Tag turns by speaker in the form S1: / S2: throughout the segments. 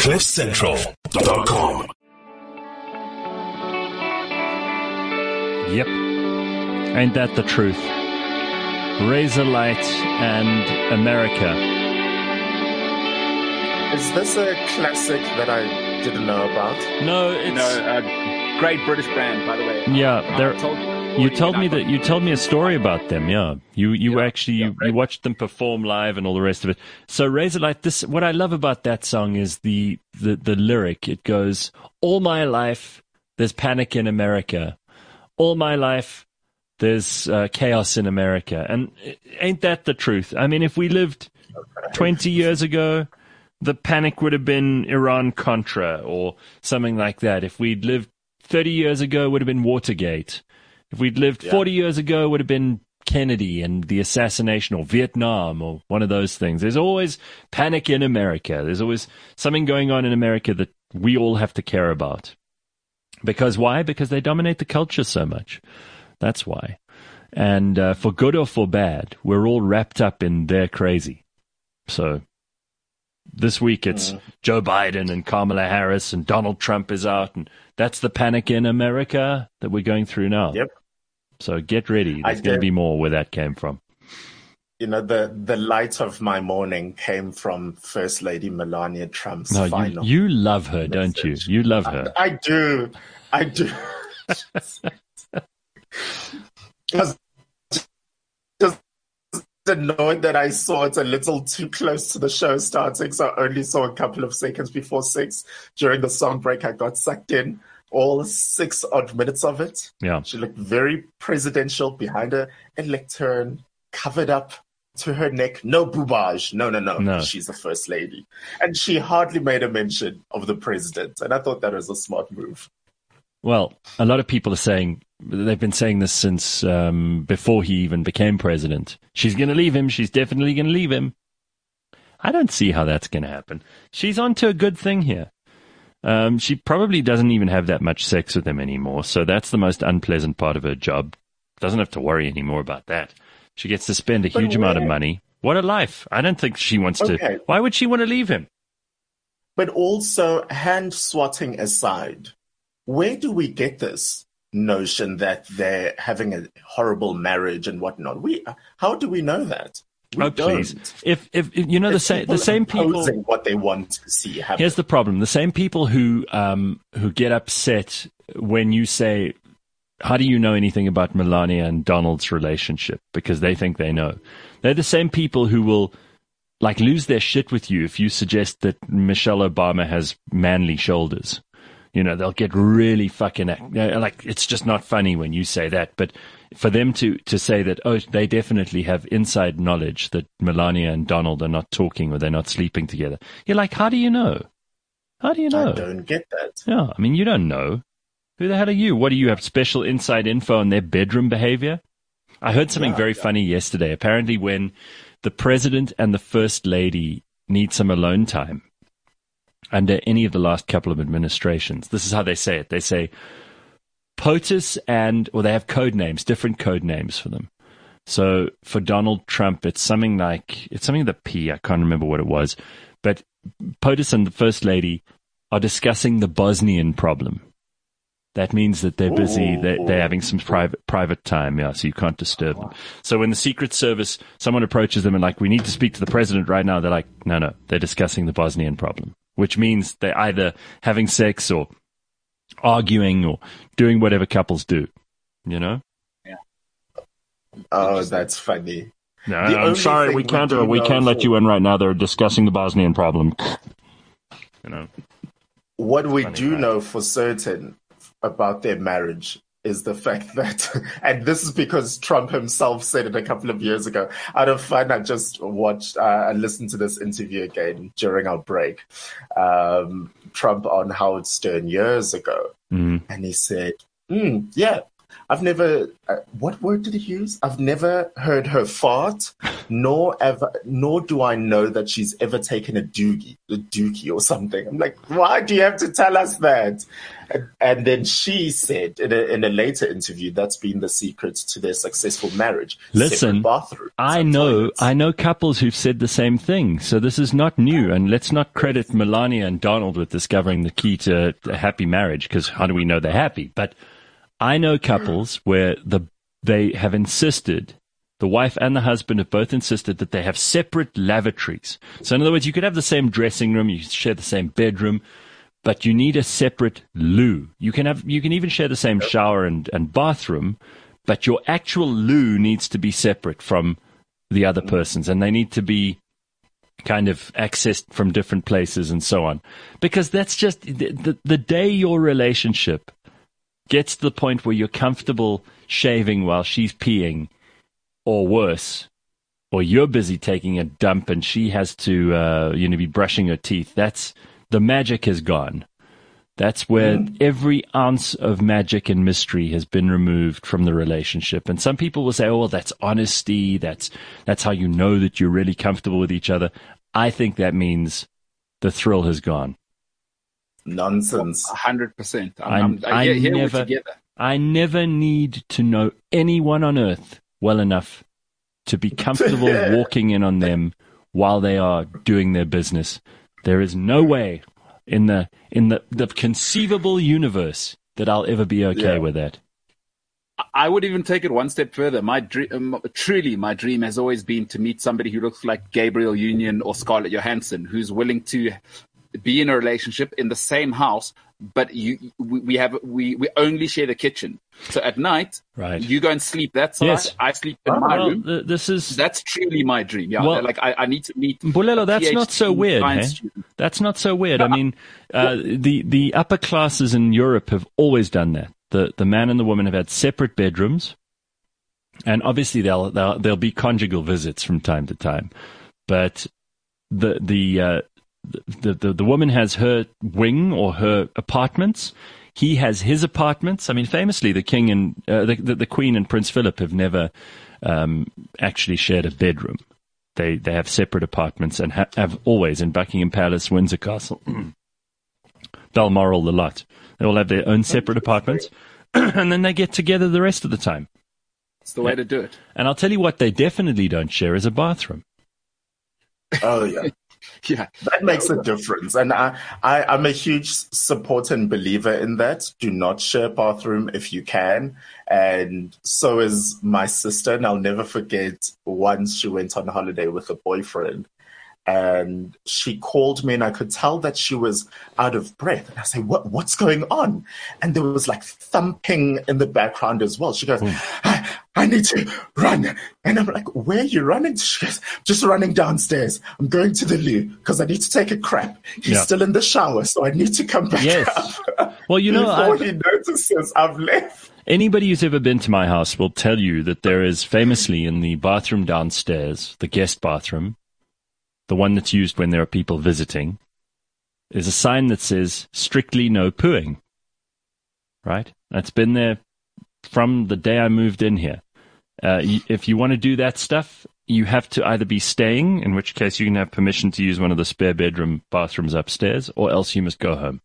S1: CliffCentral.com.
S2: Yep. Ain't that the truth? Razorlight and America.
S3: Is this a classic that I didn't know about?
S2: No, it's
S4: Great British brand, by the way.
S2: yeah. You told me a story about them. Yeah, you watched them perform live and all the rest of it. So Razorlight, what I love about that song is the lyric. It goes, "All my life there's panic in America. All my life there's chaos in America." And ain't that the truth? I mean, if we lived 20 years ago, the panic would have been Iran-Contra or something like that. If we'd lived 30 years ago, it would have been Watergate. If we'd lived 40 years ago, it would have been Kennedy and the assassination, or Vietnam, or one of those things. There's always panic in America. There's always something going on in America that we all have to care about. Because why? Because they dominate the culture so much. That's why. And for good or for bad, we're all wrapped up in their crazy. So this week it's Joe Biden and Kamala Harris and Donald Trump is out, and that's the panic in America that we're going through now.
S3: Yep.
S2: So get ready. There's going to be more where that came from.
S3: You know, the light of my morning came from First Lady Melania Trump's final.
S2: You love her, don't you? You love her.
S3: I do. Just annoyed that I saw it a little too close to the show starting, so I only saw a couple of seconds before 6. During the song break, I got sucked in all 6 odd minutes of it.
S2: Yeah.
S3: She looked very presidential behind her, a lectern covered up to her neck. No boobage. No. She's the first lady. And she hardly made a mention of the president. And I thought that was a smart move.
S2: Well, a lot of people are saying, they've been saying this since before he even became president. She's going to leave him. She's definitely going to leave him. I don't see how that's going to happen. She's on to a good thing here. She probably doesn't even have that much sex with him anymore. So that's the most unpleasant part of her job. Doesn't have to worry anymore about that. She gets to spend a huge amount of money. What a life. I don't think she wants to. Why would she want to leave him?
S3: But also, hand swatting aside, where do we get this notion that they're having a horrible marriage and whatnot? How do we know that? We don't.
S2: Please. If you know the same people
S3: what they want to see happen.
S2: Here's the problem: the same people who get upset when you say, "How do you know anything about Melania and Donald's relationship?" Because they think they know. They're the same people who will lose their shit with you if you suggest that Michelle Obama has manly shoulders. You know, they'll get really fucking it's just not funny when you say that. But for them to say that, they definitely have inside knowledge that Melania and Donald are not talking or they're not sleeping together. You're like, how do you know? How do you know?
S3: I don't get that.
S2: Yeah, I mean, you don't know. Who the hell are you? What do you have special inside info on their bedroom behavior? I heard something very funny yesterday. Apparently when the president and the first lady need some alone time, under any of the last couple of administrations, this is how they say it. They say POTUS they have code names, different code names for them. So for Donald Trump, it's something with a P. I can't remember what it was. But POTUS and the First Lady are discussing the Bosnian problem. That means that they're busy. They're having some private time, so you can't disturb them. So when the Secret Service, someone approaches them and we need to speak to the president right now, they're like, no, they're discussing the Bosnian problem, which means they're either having sex or arguing or doing whatever couples do, you know?
S3: Yeah. Oh, that's funny.
S2: No, I'm sorry, we can't let you in right now. They're discussing the Bosnian problem. You know.
S3: What we do know for certain about their marriage is the fact that, and this is because Trump himself said it a couple of years ago. Out of fun, I just watched and listened to this interview again during our break. Trump on Howard Stern years ago. And he said, what word did he use? I've never heard her fart, nor do I know that she's ever taken a dookie or something. I'm like, why do you have to tell us that? And then she said in a later interview, that's been the secret to their successful marriage.
S2: Listen, I know couples who've said the same thing. So this is not new. And let's not credit Melania and Donald with discovering the key to a happy marriage, because how do we know they're happy? But I know couples where they have insisted, the wife and the husband have both insisted that they have separate lavatories. So in other words, you could have the same dressing room, you share the same bedroom, but you need a separate loo. You can even share the same shower and bathroom, but your actual loo needs to be separate from the other person's, and they need to be kind of accessed from different places and so on. Because that's just the day your relationship gets to the point where you're comfortable shaving while she's peeing, or worse, or you're busy taking a dump and she has to be brushing her teeth, that's the magic has gone. That's where every ounce of magic and mystery has been removed from the relationship. And some people will say, oh, well, that's honesty. That's how you know that you're really comfortable with each other. I think that means the thrill has gone.
S3: Nonsense.
S4: 100%.
S2: I never need to know anyone on earth well enough to be comfortable walking in on them while they are doing their business. There is no way in the conceivable universe that I'll ever be okay with that.
S4: I would even take it one step further. My dream has always been to meet somebody who looks like Gabriel Union or Scarlett Johansson, who's willing to be in a relationship in the same house, but we only share the kitchen. So at night, you go and sleep that side, I sleep in my room. That's truly my dream. Yeah, well, I need to meet.
S2: Bulelo, that's not so weird. Hey? That's not so weird. I mean, the upper classes in Europe have always done that. The man and the woman have had separate bedrooms, and obviously there'll be conjugal visits from time to time, but the woman has her wing or her apartments. He has his apartments. I mean, famously, the king and the queen and Prince Philip have never actually shared a bedroom. They have separate apartments and have always in Buckingham Palace, Windsor Castle, Balmoral, the lot. They all have their own separate apartments, and then they get together the rest of the time.
S4: It's the way to do it.
S2: And I'll tell you what they definitely don't share is a bathroom.
S3: Oh, yeah.
S4: Yeah,
S3: that makes a difference. And I'm a huge supporter and believer in that. Do not share a bathroom if you can. And so is my sister. And I'll never forget once she went on holiday with a boyfriend. And she called me and I could tell that she was out of breath. And I say, what's going on? And there was like thumping in the background as well. She goes, I need to run. And I'm like, where are you running? She goes, just running downstairs. I'm going to the loo because I need to take a crap. He's still in the shower, so I need to come back up.
S2: Well,
S3: before he notices I've left.
S2: Anybody who's ever been to my house will tell you that there is famously in the bathroom downstairs, the guest bathroom, the one that's used when there are people visiting, is a sign that says strictly no pooing. Right? That's been there from the day I moved in here. If you want to do that stuff, you have to either be staying, in which case you can have permission to use one of the spare bedroom bathrooms upstairs, or else you must go home.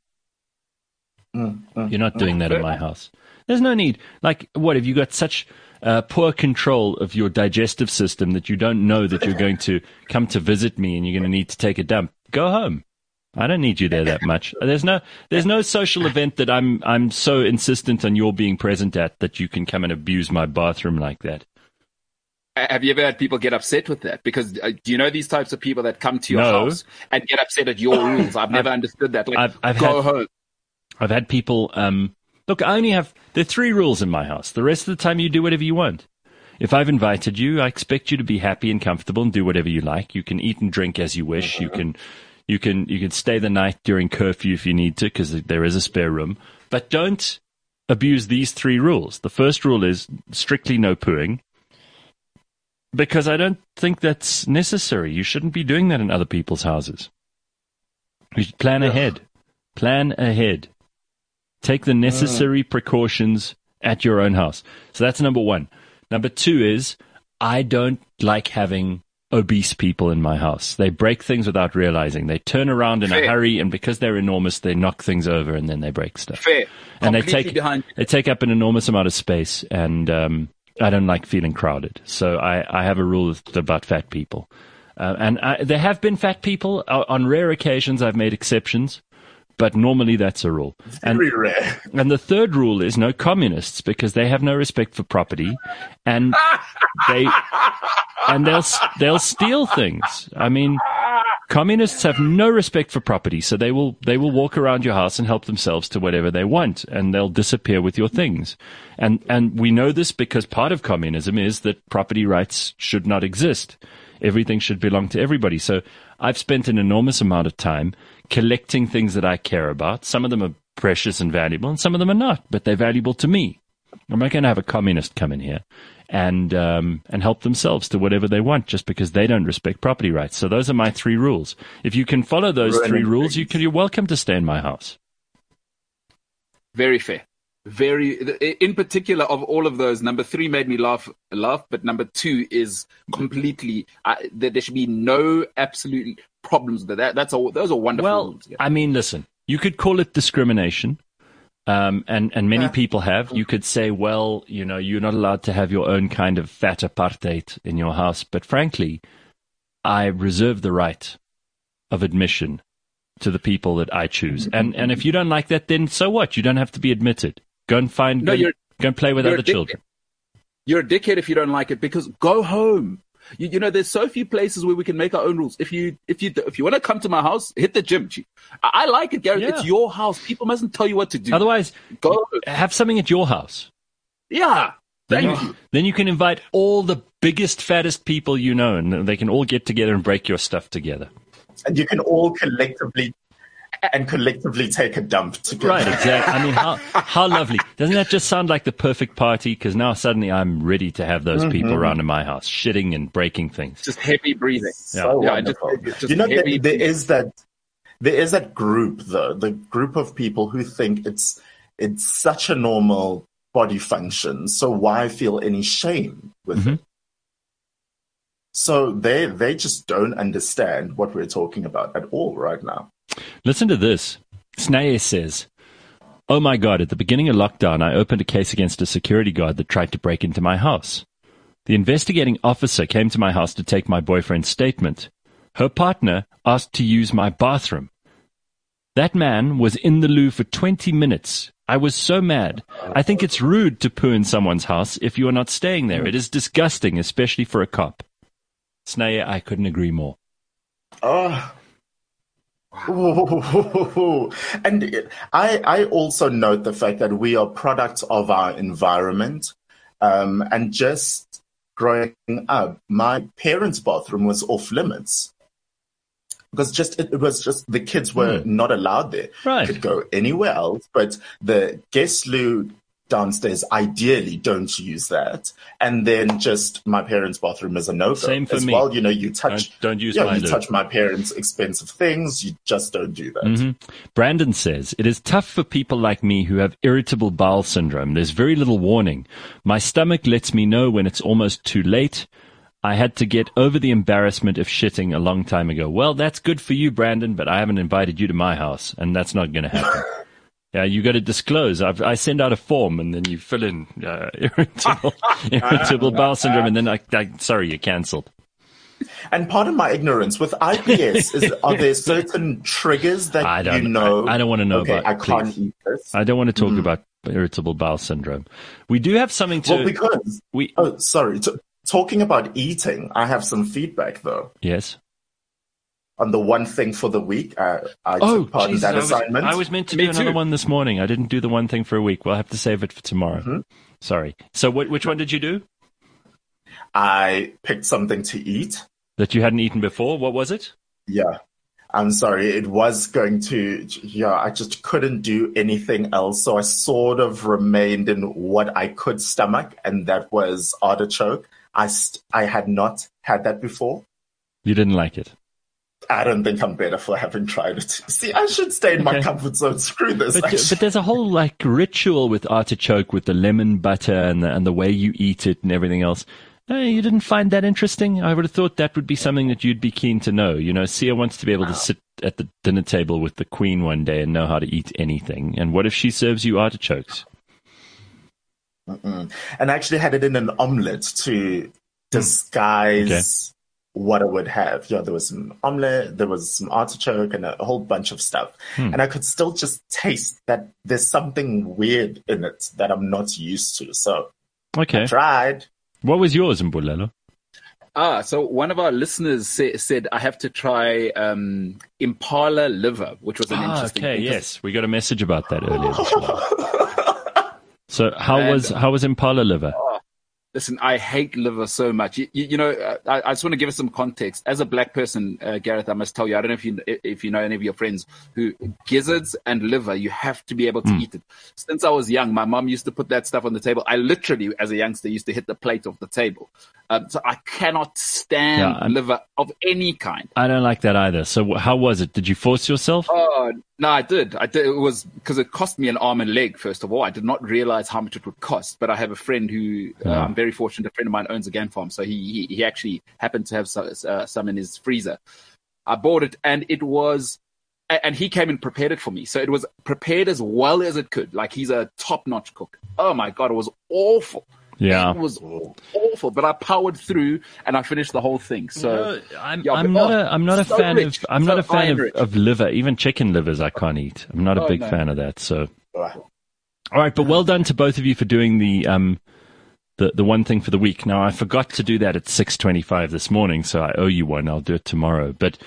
S2: You're not doing that in my house. There's no need. Like, what, have you got such poor control of your digestive system that you don't know that you're going to come to visit me and you're going to need to take a dump? Go home. I don't need you there that much. There's no social event that I'm so insistent on your being present at that you can come and abuse my bathroom like that.
S4: Have you ever had people get upset with that? Because do you know these types of people that come to your house and get upset at your rules? I've never understood that. Like, go home.
S2: I've had people. Look, there are 3 rules in my house. The rest of the time, you do whatever you want. If I've invited you, I expect you to be happy and comfortable and do whatever you like. You can eat and drink as you wish. You can stay the night during curfew if you need to, because there is a spare room. But don't abuse these 3 rules. The first rule is strictly no pooing, because I don't think that's necessary. You shouldn't be doing that in other people's houses. You should plan ahead. Plan ahead. Take the necessary precautions at your own house. So that's number one. Number two is I don't like having obese people in my house. They break things without realizing. They turn around in a hurry, and because they're enormous, they knock things over and then they break stuff.
S4: Fair.
S2: And they
S4: Completely
S2: take up an enormous amount of space, and I don't like feeling crowded. So I have a rule about fat people. There have been fat people. On rare occasions, I've made exceptions, but normally that's a rule.
S3: Very rare.
S2: And the third rule is no communists, because they have no respect for property, and they'll steal things. I mean, communists have no respect for property, so they will walk around your house and help themselves to whatever they want, and they'll disappear with your things. And we know this because part of communism is that property rights should not exist. Everything should belong to everybody. So I've spent an enormous amount of time collecting things that I care about. Some of them are precious and valuable, and some of them are not, but they're valuable to me. I'm not going to have a communist come in here and help themselves to whatever they want just because they don't respect property rights. So those are my 3 rules. If you can follow those 3 rules, you're welcome to stay in my house.
S4: Very fair. In particular, of all of those, number 3 made me laugh, but number 2 is completely, there should be no absolute problems with that. Those are wonderful rules. Yeah.
S2: I mean, listen, you could call it discrimination, and many people have. You could say, well, you're not allowed to have your own kind of fat apartheid in your house. But frankly, I reserve the right of admission to the people that I choose. And if you don't like that, then so what? You don't have to be admitted. Go and go and play with other children.
S4: You're a dickhead if you don't like it, because go home. There's so few places where we can make our own rules. If you want to come to my house, hit the gym. I like it, Gary. Yeah. It's your house. People mustn't tell you what to do.
S2: Otherwise, have something at your house.
S4: Yeah.
S2: Then you can invite all the biggest, fattest people and they can all get together and break your stuff together.
S3: And you can all collectively take a dump together.
S2: Right, exactly. I mean, how lovely. Doesn't that just sound like the perfect party? Because now suddenly I'm ready to have those people around in my house, shitting and breaking things.
S4: Just heavy breathing.
S3: So wonderful. There is that group, though, the group of people who think it's such a normal body function, so why feel any shame with it? So they just don't understand what we're talking about at all right now.
S2: Listen to this. Snaye says, "Oh my God, at the beginning of lockdown, I opened a case against a security guard that tried to break into my house. The investigating officer came to my house to take my boyfriend's statement. Her partner asked to use my bathroom. That man was in the loo for 20 minutes. I was so mad. I think it's rude to poo in someone's house if you are not staying there. It is disgusting, especially for a cop." Snaye, I couldn't agree more.
S3: Oh. And I also note the fact that we are products of our environment. And just growing up, my parents' bathroom was off limits. Because it was just the kids were not allowed there.
S2: Right.
S3: Could go anywhere else, but the guest loo downstairs, ideally don't use that. And then just my parents' bathroom is a no-go.
S2: Same for
S3: as
S2: me.
S3: well. You touch
S2: don't use
S3: you
S2: loo.
S3: touch my parents' expensive things. You just don't do that.
S2: Brandon says, "It is tough for people like me who have irritable bowel syndrome. There's very little warning. My stomach lets me know when it's almost too late. I had to get over the embarrassment of shitting a long time ago." Well, that's good for you, Brandon, but I haven't invited you to my house, and that's not going to happen. Yeah, you got to disclose. I send out a form, and then you fill in irritable bowel syndrome, and then sorry, you're cancelled.
S3: And pardon my ignorance, with IBS, are there certain triggers that
S2: I don't want to know about.
S3: I can't eat this.
S2: I don't want to talk about irritable bowel syndrome. We do have something to.
S3: Well, because sorry. Talking about eating, I have some feedback though.
S2: Yes.
S3: On the one thing for the week, I took part in that assignment.
S2: I was meant to do another one this morning. I didn't do the one thing for a week. We'll have to save it for tomorrow. Sorry. So which one did you do?
S3: I picked something to eat.
S2: That you hadn't eaten before? What was it?
S3: Yeah. I'm sorry. It was going to, I just couldn't do anything else. So I sort of remained in what I could stomach, and that was artichoke. I had not had that before.
S2: You didn't like it?
S3: I don't think I'm better for having tried it. See, I should stay in my comfort zone. Screw this.
S2: But there's a whole like ritual with artichoke, with the lemon butter and the way you eat it and everything else. You didn't find that interesting? I would have thought that would be something that you'd be keen to know. You know, Sia wants to be able to sit at the dinner table with the Queen one day and know how to eat anything. And what if she serves you artichokes?
S3: And I actually had it in an omelette to disguise what I would have. Yeah, there was some omelette, there was some artichoke, and a whole bunch of stuff. And I could still just taste that there's something weird in it that I'm not used to. So I tried.
S2: What was yours, Mbulelo?
S4: So one of our listeners said I have to try impala liver, which was an interesting thing.
S2: Yes. We got a message about that earlier this morning. So how was impala liver?
S4: Listen, I hate liver so much. You know, I just want to give us some context. As a black person, Gareth, I must tell you, I don't know if you know any of your friends who gizzards and liver, you have to be able to eat it. Since I was young, my mom used to put that stuff on the table. I literally, as a youngster, used to hit the plate off the table. So I cannot stand liver of any kind.
S2: I don't like that either. So how was it? Did you force yourself?
S4: Oh, no, I did. It was because it cost me an arm and leg, first of all. I did not realize how much it would cost. But I have a friend who, I'm very fortunate, a friend of mine owns a game farm. So he actually happened to have some in his freezer. I bought it and it was, and he came and prepared it for me. So it was prepared as well as it could. Like he's a top-notch cook. Oh my God, it was awful.
S2: Yeah,
S4: it was awful, but I powered through and I finished the whole thing. So
S2: I'm not a fan of liver, even chicken livers. I can't eat. I'm not a big fan of that. So, all right, but well done to both of you for doing the one thing for the week. Now I forgot to do that at 6:25 this morning, so I owe you one. I'll do it tomorrow. But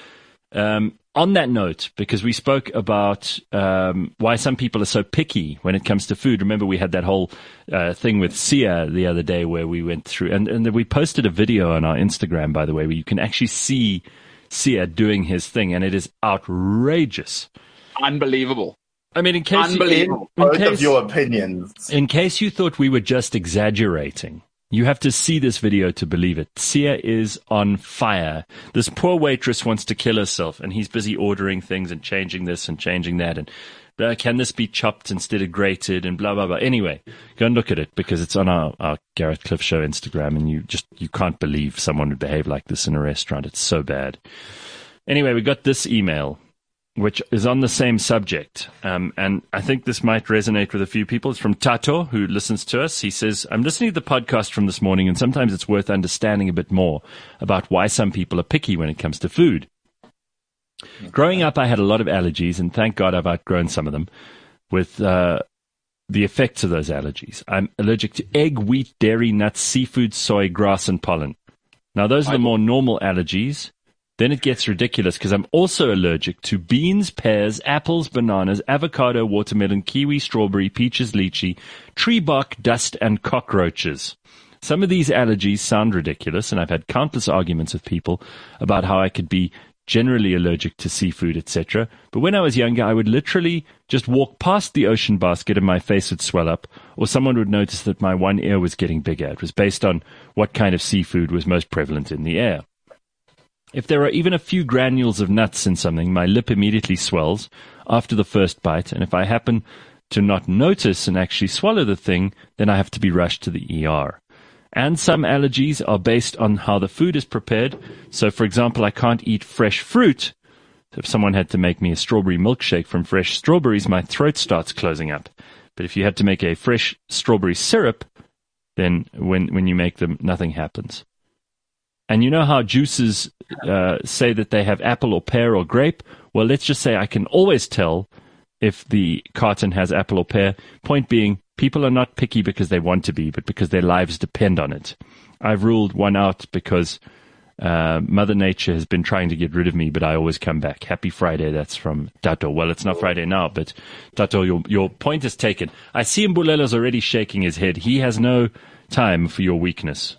S2: on that note, because we spoke about why some people are so picky when it comes to food. Remember, we had that whole thing with Sia the other day where we went through, and we posted a video on our Instagram, by the way, where you can actually see Sia doing his thing, and it is outrageous.
S4: Unbelievable.
S2: I mean,
S3: both of your opinions.
S2: In case you thought we were just exaggerating, you have to see this video to believe it. Sia is on fire. This poor waitress wants to kill herself, and he's busy ordering ththings and changing this and changing that. And can this be chopped instead of grated and blah, blah, blah. Anyway, go and look at it because it's on our Gareth Cliff Show Instagram, and you can't believe someone would behave like this in a restaurant. It's so bad. Anyway, we got this email, which is on the same subject. And I think this might resonate with a few people. It's from Tato, who listens to us. He says, I'm listening to the podcast from this morning, and sometimes it's worth understanding a bit more about why some people are picky when it comes to food. Growing up, I had a lot of allergies, and thank God I've outgrown some of them with the effects of those allergies. I'm allergic to egg, wheat, dairy, nuts, seafood, soy, grass, and pollen. Now, those are the more normal allergies. Then it gets ridiculous because I'm also allergic to beans, pears, apples, bananas, avocado, watermelon, kiwi, strawberry, peaches, lychee, tree bark, dust, and cockroaches. Some of these allergies sound ridiculous, and I've had countless arguments with people about how I could be generally allergic to seafood, etc. But when I was younger, I would literally just walk past the ocean basket and my face would swell up, or someone would notice that my one ear was getting bigger. It was based on what kind of seafood was most prevalent in the air. If there are even a few granules of nuts in something, my lip immediately swells after the first bite, and if I happen to not notice and actually swallow the thing, then I have to be rushed to the ER. And some allergies are based on how the food is prepared. So, for example, I can't eat fresh fruit. So if someone had to make me a strawberry milkshake from fresh strawberries, my throat starts closing up. But if you had to make a fresh strawberry syrup, then when you make them, nothing happens. And you know how juices say that they have apple or pear or grape? Well, let's just say I can always tell if the carton has apple or pear. Point being, people are not picky because they want to be, but because their lives depend on it. I've ruled one out because Mother Nature has been trying to get rid of me, but I always come back. Happy Friday. That's from Tato. Well, it's not Friday now, but Tato, your point is taken. I see Mbulelo's already shaking his head. He has no time for your weakness.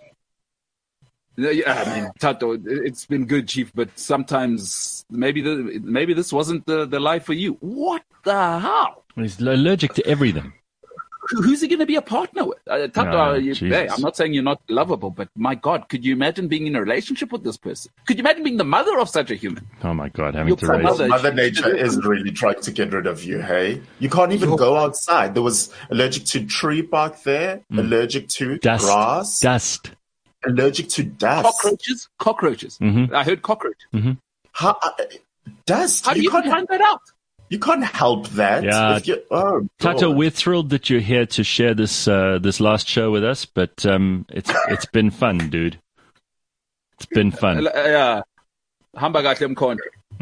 S4: Yeah, I mean, Tato, it's been good, Chief, but sometimes maybe this wasn't the life for you. What the hell?
S2: He's allergic to everything.
S4: who's he going to be a partner with? Tato,
S2: Jesus.
S4: hey, I'm not saying you're not lovable, but my God, could you imagine being in a relationship with this person? Could you imagine being the mother of such a human?
S2: Oh my God, having
S4: Your
S2: to raise.
S4: mother-
S3: Mother Nature is really trying to get rid of you, hey? You can't even go outside. There was allergic to tree bark there, allergic to grass,
S2: Dust.
S3: allergic to dust.
S4: Cockroaches.
S2: Mm-hmm.
S4: I heard cockroach.
S3: How, dust.
S4: How do you find that out?
S3: You can't help that.
S2: Yeah.
S3: Oh,
S2: Tato,
S3: God.
S2: we're thrilled that you're here to share this this last show with us, but it's been fun, dude. It's been fun.
S4: Yeah. Hamburger Klemkon.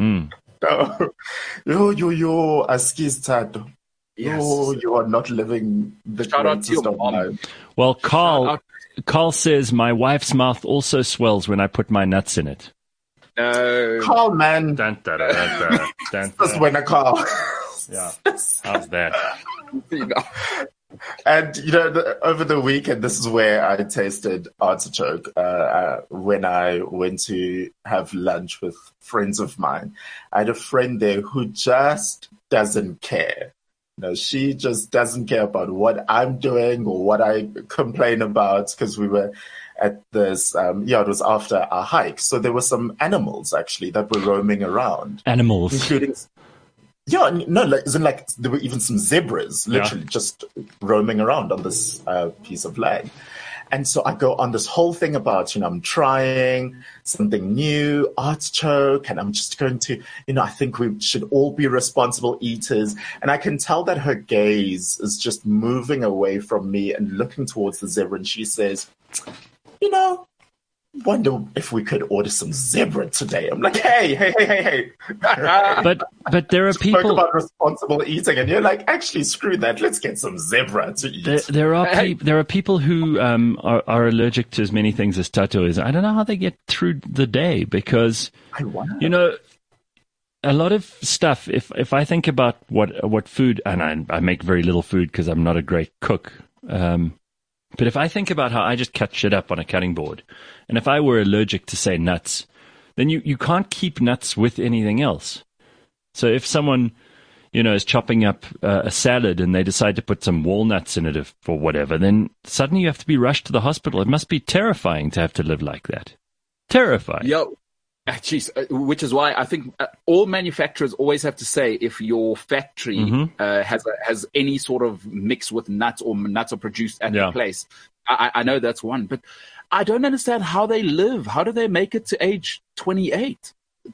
S3: Yo, Askis Tato.
S4: Yes.
S3: Oh, you are not living the
S4: Shout out to
S3: greatest
S4: your
S3: of
S4: mom.
S3: lives.
S2: Well,
S4: Shout
S2: Carl says my wife's mouth also swells when I put my nuts in it.
S3: Carl, man.
S2: Dun, dun, dun, dun, dun, dun.
S3: Just when I call.
S2: Yeah, how's that?
S4: You know.
S3: And, over the weekend, this is where I tasted artichoke when I went to have lunch with friends of mine. I had a friend there who just doesn't care. She just doesn't care about what I'm doing or what I complain about, because we were at this, it was after our hike. So there were some animals actually that were roaming around.
S2: Animals.
S3: Including, there were even some zebras literally just roaming around on this piece of land. And so I go on this whole thing about, I'm trying something new, artichoke, and I'm just going to, I think we should all be responsible eaters. And I can tell that her gaze is just moving away from me and looking towards the zebra. And she says, wonder if we could order some zebra today. I'm like, hey.
S2: But there are
S3: Spoke
S2: people.
S3: about responsible eating, and you're like, actually, screw that. Let's get some zebra to eat.
S2: There are people who are allergic to as many things as Tato is. I don't know how they get through the day, because
S3: I wonder.
S2: a lot of stuff. If I think about what food, and I make very little food because I'm not a great cook. But if I think about how I just cut shit up on a cutting board, and if I were allergic to, say, nuts, then you can't keep nuts with anything else. So if someone, is chopping up a salad and they decide to put some walnuts in it for whatever, then suddenly you have to be rushed to the hospital. It must be terrifying to have to live like that. Terrifying.
S4: Yo, geez, which is why I think all manufacturers always have to say if your factory has any sort of mix with nuts or nuts are produced at the place. I know that's one, but I don't understand how they live. How do they make it to age 28?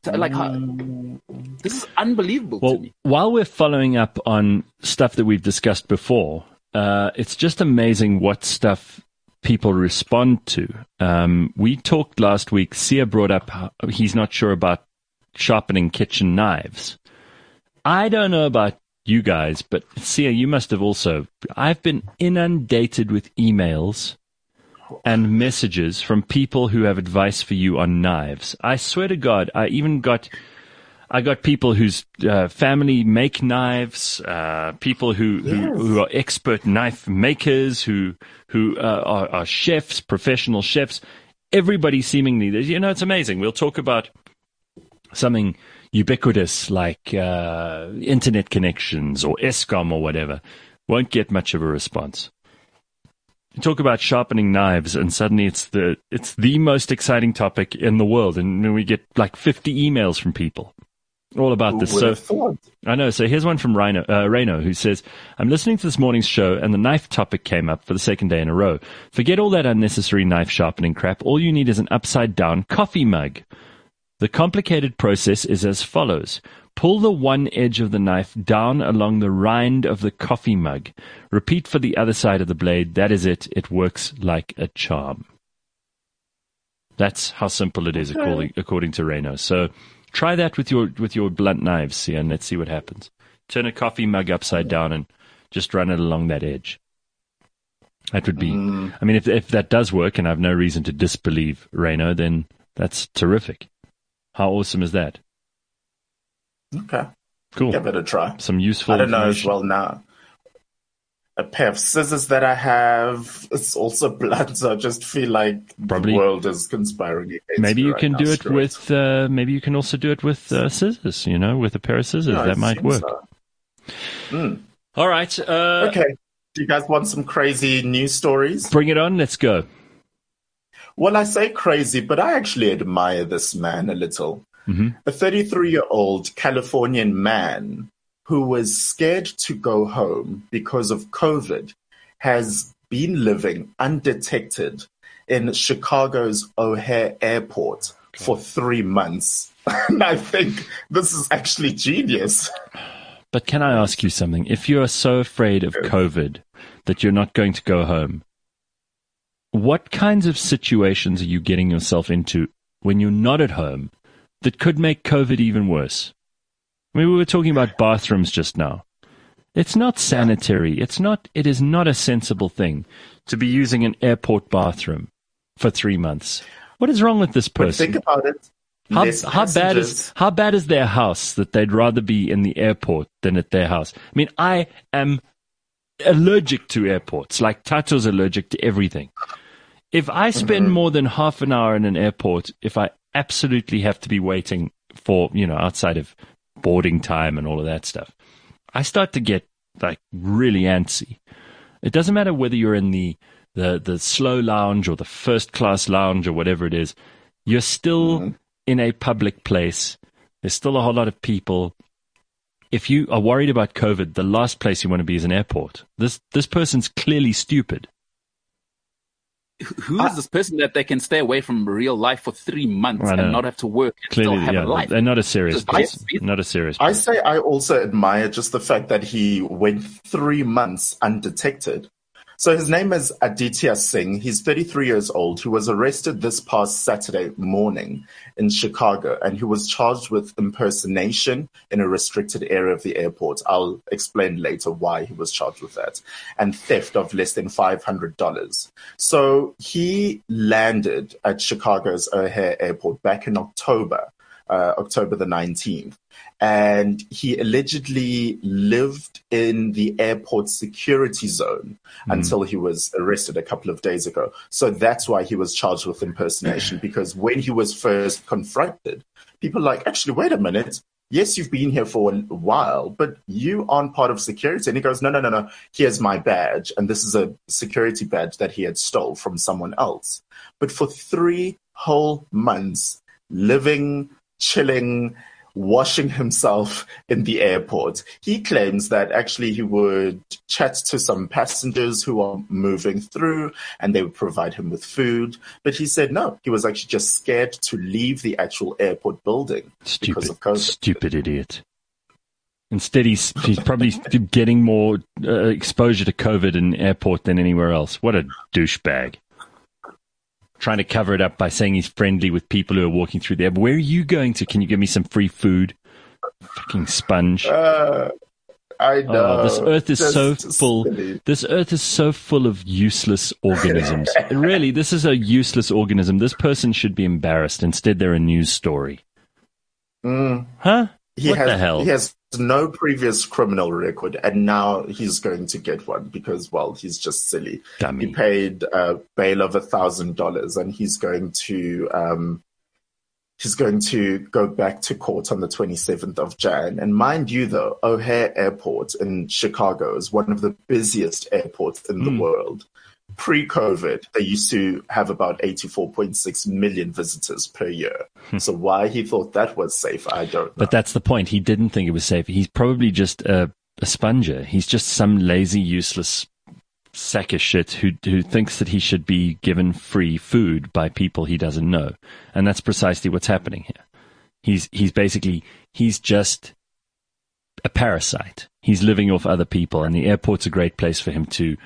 S4: This is unbelievable to me.
S2: While we're following up on stuff that we've discussed before, it's just amazing what stuff people respond to. We talked last week, Sia brought up how he's not sure about sharpening kitchen knives. I don't know about you guys, but Sia, you must have also. I've been inundated with emails and messages from people who have advice for you on knives. I swear to God, I got people whose family make knives, people who are expert knife makers, who are chefs, professional chefs. Everybody seemingly, it's amazing. We'll talk about something ubiquitous like internet connections or Eskom or whatever. Won't get much of a response. You talk about sharpening knives, and suddenly it's the most exciting topic in the world, and we get like 50 emails from people all about this. So I know. So here's one from Reno, who says, I'm listening to this morning's show and the knife topic came up for the second day in a row. Forget all that unnecessary knife sharpening crap. All you need is an upside down coffee mug. The complicated process is as follows. Pull the one edge of the knife down along the rind of the coffee mug. Repeat for the other side of the blade. That is it. It works like a charm. That's how simple it is, according to Reno. So try that with your blunt knives, and let's see what happens. Turn a coffee mug upside down and just run it along that edge. That would be, I mean, if that does work, and I have no reason to disbelieve Reno, then that's terrific. How awesome is that?
S3: Okay.
S2: Cool.
S3: Give it a try.
S2: Some useful
S3: I don't know as
S2: information.
S3: well now. A pair of scissors that I have, it's also blunt, so I just feel like
S2: Probably.
S3: the world is conspiring against
S2: Maybe
S3: me
S2: you
S3: right
S2: can
S3: now.
S2: do it
S3: Screw
S2: with, maybe you can also do it with scissors, with a pair of scissors.
S3: Yeah,
S2: that
S3: it
S2: might
S3: seems
S2: work.
S3: so.
S2: All right.
S3: Okay. Do you guys want some crazy news stories?
S2: Bring it on. Let's go.
S3: Well, I say crazy, but I actually admire this man a little.
S2: Mm-hmm.
S3: A 33-year-old Californian man who was scared to go home because of COVID has been living undetected in Chicago's O'Hare Airport for 3 months. And I think this is actually genius.
S2: But can I ask you something? If you are so afraid of COVID that you're not going to go home, what kinds of situations are you getting yourself into when you're not at home that could make COVID even worse? I mean, we were talking about bathrooms just now. It's not sanitary. It is not a sensible thing to be using an airport bathroom for 3 months. What is wrong with this person?
S3: But think about it.
S2: How bad is their house that they'd rather be in the airport than at their house? I mean, I am allergic to airports, like Tato's allergic to everything. If I spend more than half an hour in an airport, if I absolutely have to be waiting for, outside of boarding time and all of that stuff, I start to get like really antsy. It doesn't matter whether you're in the slow lounge or the first class lounge or whatever it is. You're still in a public place. There's still a whole lot of people. If you are worried about COVID, the last place you want to be is an airport. This person's clearly stupid.
S4: Who is this person that they can stay away from real life for 3 months and not have to work and
S2: clearly,
S4: still have a life?
S2: They're not a serious person. Not a serious person.
S3: I say I also admire just the fact that he went 3 months undetected. So his name is Aditya Singh. He's 33 years old, who was arrested this past Saturday morning in Chicago, and he was charged with impersonation in a restricted area of the airport. I'll explain later why he was charged with that, and theft of less than $500. So he landed at Chicago's O'Hare Airport back in October the 19th. And he allegedly lived in the airport security zone until he was arrested a couple of days ago. So that's why he was charged with impersonation, because when he was first confronted, people were like, actually, wait a minute. Yes, you've been here for a while, but you aren't part of security. And he goes, no. Here's my badge. And this is a security badge that he had stole from someone else. But for 3 whole months, living, chilling, washing himself in the airport. He claims that actually he would chat to some passengers who are moving through and they would provide him with food. But he said no, he was actually just scared to leave the actual airport building because of COVID.
S2: Stupid idiot. Instead, he's probably getting more exposure to COVID in the airport than anywhere else. What a douchebag. Trying to cover it up by saying he's friendly with people who are walking through there. But where are you going to? Can you give me some free food? Fucking sponge.
S3: I know.
S2: This earth is so full.
S3: Silly.
S2: This earth is so full of useless organisms. Really, this is a useless organism. This person should be embarrassed. Instead, they're a news story. Huh? What the hell?
S3: He has no previous criminal record, and now he's going to get one because, well, he's just silly.
S2: Dummy.
S3: He paid a bail of $1,000, and he's going to go back to court on the 27th of Jan. And mind you, though, O'Hare Airport in Chicago is one of the busiest airports in the world. Pre-COVID, they used to have about 84.6 million visitors per year. So why he thought that was safe, I don't know.
S2: But that's the point. He didn't think it was safe. He's probably just a sponger. He's just some lazy, useless sack of shit who thinks that he should be given free food by people he doesn't know. And that's precisely what's happening here. He's just a parasite. He's living off other people, and the airport's a great place for him to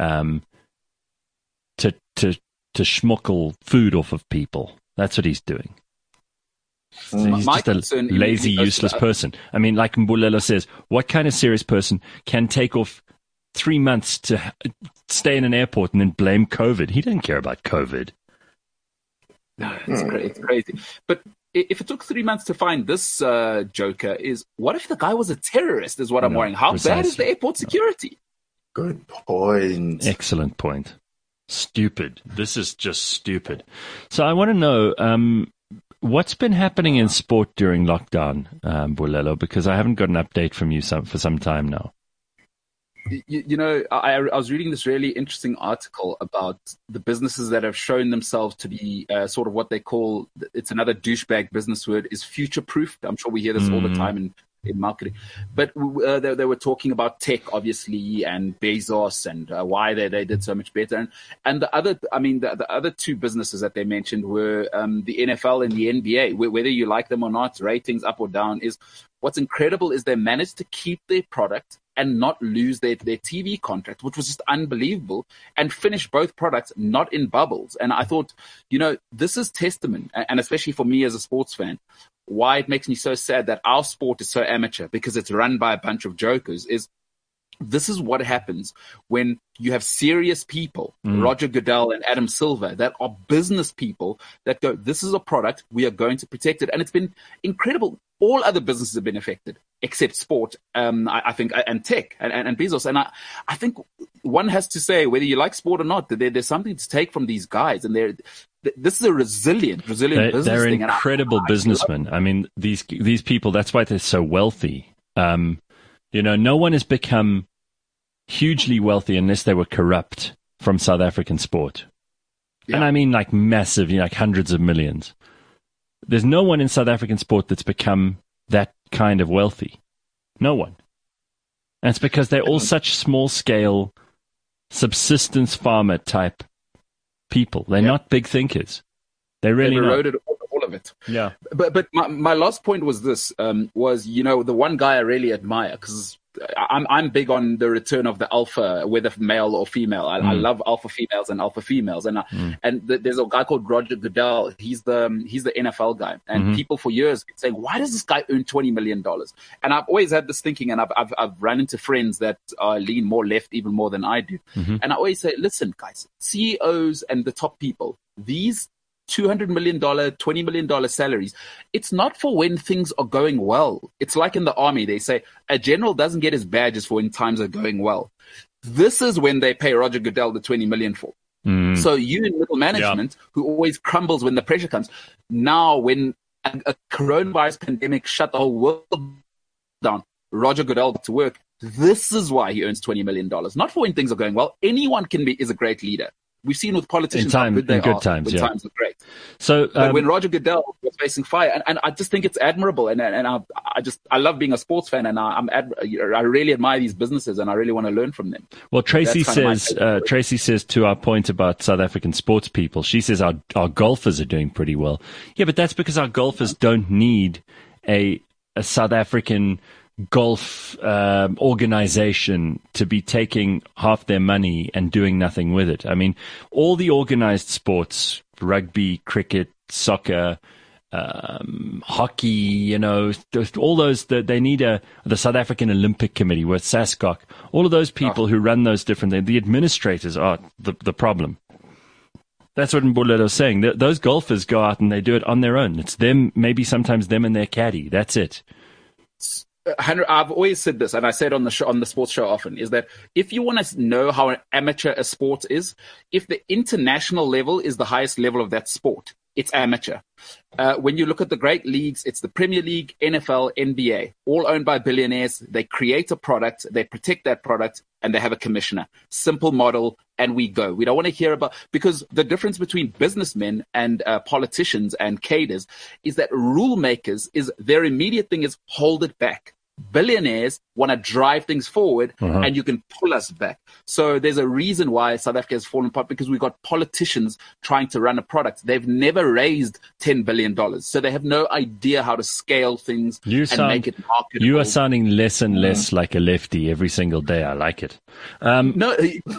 S2: schmuckle food off of people. That's what he's doing. He's just a lazy, useless person. I mean, like Mbulelo says, what kind of serious person can take off 3 months to stay in an airport and then blame COVID? He didn't care about COVID.
S4: No, it's crazy. But if it took 3 months to find this joker, what if the guy was a terrorist is what I'm worrying. How bad is the airport security?
S3: Good point.
S2: Excellent point. Stupid. This is just stupid. So I want to know what's been happening in sport during lockdown, Bulelo, because I haven't got an update from you for some time now.
S4: You know, I was reading this really interesting article about the businesses that have shown themselves to be sort of what they call, it's another douchebag business word, is future-proof. I'm sure we hear this all the time in marketing. But they were talking about tech, obviously, and Bezos and why they did so much better. And the other two businesses that they mentioned were the NFL and the NBA. Whether you like them or not, ratings up or down, is what's incredible is they managed to keep their product and not lose their TV contract, which was just unbelievable, and finish both products not in bubbles. And I thought, you know, this is testament, and especially for me as a sports fan, why it makes me so sad that our sport is so amateur, because it's run by a bunch of jokers, is this is what happens when you have serious people, Roger Goodell and Adam Silver, that are business people that go, this is a product, we are going to protect it. And it's been incredible. All other businesses have been affected, except sport, I think, and tech and Bezos. And I think one has to say, whether you like sport or not, there's something to take from these guys. And this is a resilient business.
S2: They're
S4: thing.
S2: Incredible businessmen. I mean, these people, that's why they're so wealthy. You know, no one has become hugely wealthy unless they were corrupt from South African sport. Yeah. And I mean like massive, you know, like hundreds of millions. There's no one in South African sport that's become that kind of wealthy. No one. And it's because they're all such small-scale, subsistence farmer type people. They're not big thinkers. They're really not.
S4: They've eroded all of it.
S2: Yeah.
S4: But my last point was this, was, you know, the one guy I really admire, because I'm big on the return of the alpha, whether male or female. I love alpha females and alpha females. And there's a guy called Roger Goodell. He's the NFL guy. And people for years have been saying, why does this guy earn $20 million? And I've always had this thinking, and I've run into friends that lean more left even more than I do. And I always say, listen, guys, CEOs and the top people, these $200 million, $20 million salaries, it's not for when things are going well. It's like in the army, they say a general doesn't get his badges for when times are going well. This is when they pay Roger Goodell the $20 million for. So you in middle management, who always crumbles when the pressure comes, now when a coronavirus pandemic shut the whole world down, Roger Goodell to work, this is why he earns $20 million. Not for when things are going well. Anyone is a great leader. We've seen with politicians how good they are when times are great.
S2: So,
S4: but when Roger Goodell was facing fire, and I just think it's admirable, and I love being a sports fan, and I really admire these businesses, and I really want to learn from them.
S2: Well, Tracy says to our point about South African sports people, she says our golfers are doing pretty well. Yeah, but that's because our golfers don't need a South African golf organization to be taking half their money and doing nothing with it. I mean, all the organized sports, rugby, cricket, soccer, hockey, you know, all those, they need the South African Olympic Committee with SASCOC, all of those people who run those different things. The administrators are the problem. That's what Mbulelo was saying. Those golfers go out and they do it on their own. It's them, maybe sometimes them and their caddy. That's it.
S4: I've always said this, and I say it on the sports show often, is that if you want to know how an amateur a sport is, if the international level is the highest level of that sport, it's amateur. When you look at the great leagues, it's the Premier League, NFL, NBA, all owned by billionaires. They create a product, they protect that product, and they have a commissioner. Simple model, and we go. We don't want to hear about, because the difference between businessmen and politicians and cadres is that rule makers, is their immediate thing is hold it back. Billionaires want to drive things forward, and you can pull us back. So there's a reason why South Africa has fallen apart, because we've got politicians trying to run a product. They've never raised $10 billion, so they have no idea how to scale things make it marketable.
S2: You are sounding less and less like a lefty every single day. I like it.
S4: No,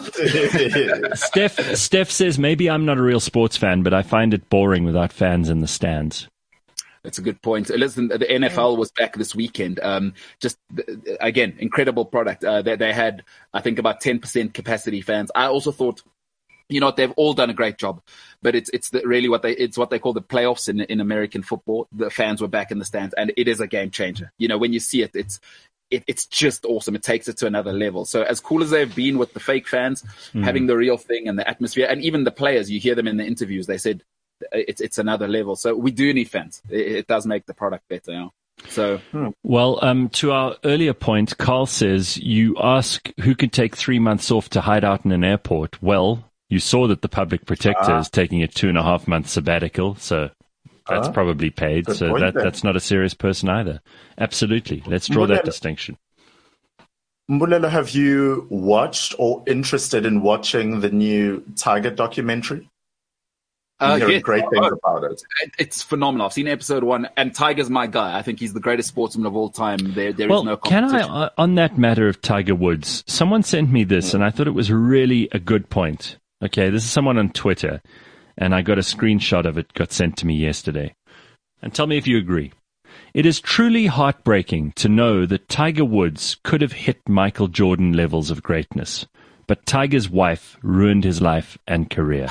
S2: Steph says, maybe I'm not a real sports fan, but I find it boring without fans in the stands.
S4: That's a good point. Listen, the NFL was back this weekend. Just again, incredible product. They had, I think, about 10% capacity fans. I also thought, you know, they've all done a great job, but it's really what they call the playoffs in American football. The fans were back in the stands, and it is a game changer. You know, when you see it, it's just awesome. It takes it to another level. So as cool as they've been with the fake fans, having the real thing and the atmosphere, and even the players, you hear them in the interviews, they said, it's another level. So we do need fans. It does make the product better. You know? So,
S2: Well, to our earlier point, Carl says you ask who could take 3 months off to hide out in an airport. Well, you saw that the public protector is taking a 2.5 month sabbatical, so that's probably paid.
S3: Good
S2: So
S3: point there.
S2: that's not a serious person either. Absolutely. Let's draw that distinction.
S3: Mbulelo, have you watched or interested in watching the new Tiger documentary? I'm hearing great things about it.
S4: It's phenomenal. I've seen episode 1, and Tiger's my guy. I think he's the greatest sportsman of all time. There is no competition.
S2: Can I, on that matter of Tiger Woods, someone sent me this, and I thought it was really a good point. Okay, this is someone on Twitter, and I got a screenshot of it, got sent to me yesterday. And tell me if you agree. It is truly heartbreaking to know that Tiger Woods could have hit Michael Jordan levels of greatness, but Tiger's wife ruined his life and career.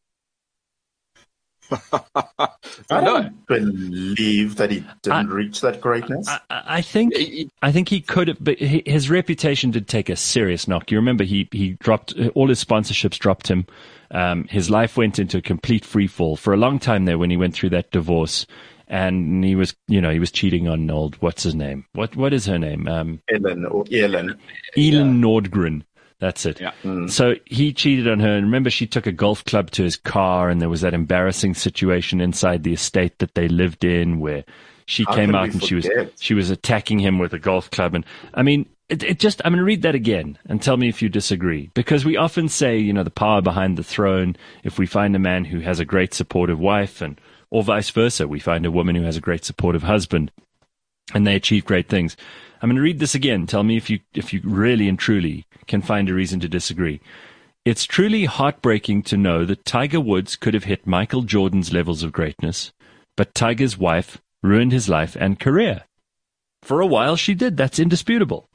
S3: I don't believe that he didn't reach that greatness.
S2: I think he could have, but his reputation did take a serious knock. You remember he dropped all his sponsorships, dropped him. His life went into a complete free fall for a long time there when he went through that divorce, and he was cheating on old, what's his name? What is her name?
S3: Elin
S2: Nordgren. That's it.
S4: Yeah.
S2: So he cheated on her. And remember, she took a golf club to his car, and there was that embarrassing situation inside the estate that they lived in where she came out and she was attacking him with a golf club. And I mean, I'm going to read that again and tell me if you disagree. Because we often say, the power behind the throne, if we find a man who has a great supportive wife, or vice versa, we find a woman who has a great supportive husband, and they achieve great things. I'm going to read this again. Tell me if you really and truly can find a reason to disagree. It's truly heartbreaking to know that Tiger Woods could have hit Michael Jordan's levels of greatness, but Tiger's wife ruined his life and career. For a while, she did. That's indisputable.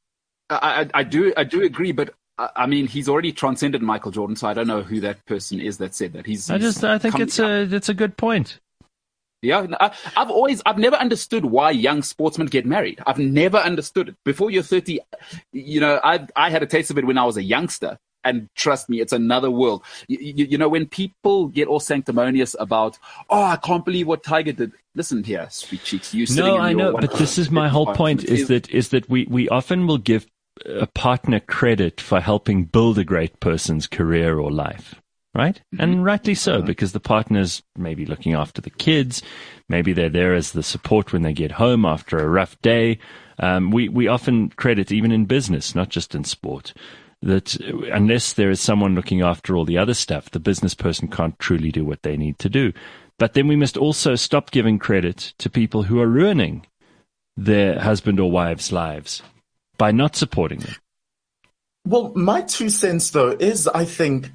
S4: I do agree, but I mean, he's already transcended Michael Jordan, so I don't know who that person is that said that.
S2: I think it's a good point.
S4: Yeah, I've never understood why young sportsmen get married. I've never understood it. Before you're 30, I had a taste of it when I was a youngster. And trust me, it's another world. When people get all sanctimonious about, I can't believe what Tiger did. Listen here, sweet cheeks.
S2: I know, but this is my whole point: is that we often will give a partner credit for helping build a great person's career or life. Right? And rightly so, because the partner's maybe looking after the kids. Maybe they're there as the support when they get home after a rough day. We often credit, even in business, not just in sport, that unless there is someone looking after all the other stuff, the business person can't truly do what they need to do. But then we must also stop giving credit to people who are ruining their husband or wife's lives by not supporting them.
S3: Well, my 2 cents, though, is I think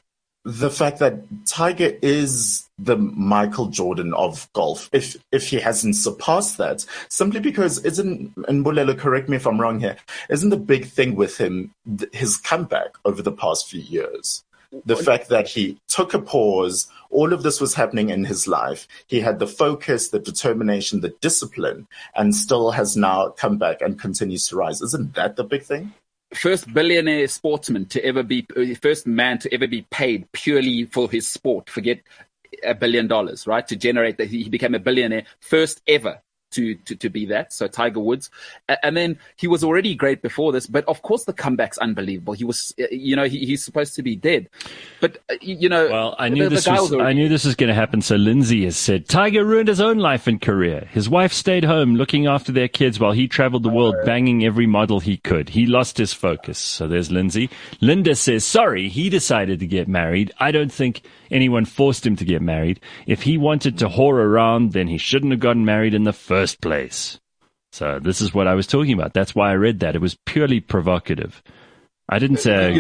S3: the fact that Tiger is the Michael Jordan of golf, if he hasn't surpassed that, simply because and Mbulelo, correct me if I'm wrong here, isn't the big thing with him his comeback over the past few years? The fact that he took a pause, all of this was happening in his life. He had the focus, the determination, the discipline, and still has now come back and continues to rise. Isn't that the big thing?
S4: First billionaire sportsman to ever be, first man to ever be paid purely for his sport. Forget $1 billion, right? To generate that, he became a billionaire, first ever to be that. So Tiger Woods, and then he was already great before this. But of course, the comeback's unbelievable. He was, he's supposed to be dead, but
S2: Well, I knew this was going to happen. So Lindsay has said Tiger ruined his own life and career. His wife stayed home looking after their kids while he traveled the world banging every model he could. He lost his focus. So there's Lindsay. Linda says, sorry, he decided to get married. I don't think anyone forced him to get married. If he wanted to whore around, then he shouldn't have gotten married in the first place. So this is what I was talking about. That's why I read that. It was purely provocative. I didn't say